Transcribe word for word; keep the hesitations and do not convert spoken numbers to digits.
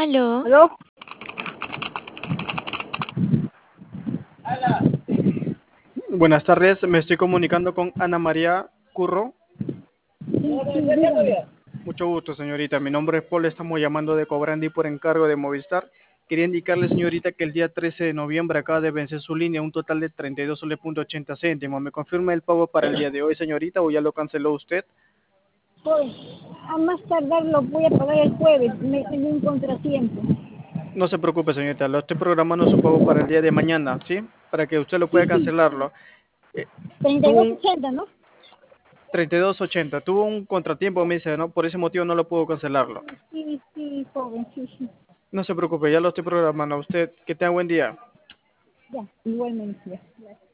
Aló. ¿Aló? Buenas tardes, me estoy comunicando con Ana María Curro. Sí, sí, dígame. Mucho gusto, señorita. Mi nombre es Paul, estamos llamando de Cobrandi por encargo de Movistar. Quería indicarle, señorita, que el día trece de noviembre acaba de vencer su línea un total de treinta y dos soles punto ochenta céntimos. ¿Me confirma el pago para el día de hoy, señorita, o ya lo canceló usted? Pues, a más tardar lo voy a pagar el jueves. Me tengo un contratiempo. No se preocupe, señorita, lo estoy programando su pago para el día de mañana, ¿sí? Para que usted lo Sí, pueda sí. cancelarlo. Eh, treinta y tuvo dos un ochenta, ¿no? treinta y dos ochenta, tuvo un contratiempo, me dice, ¿no? Por ese motivo no lo puedo cancelarlo. Sí, sí, joven, sí, sí. No se preocupe, ya lo estoy programando. A usted, que tenga buen día. Ya, igualmente. Ya.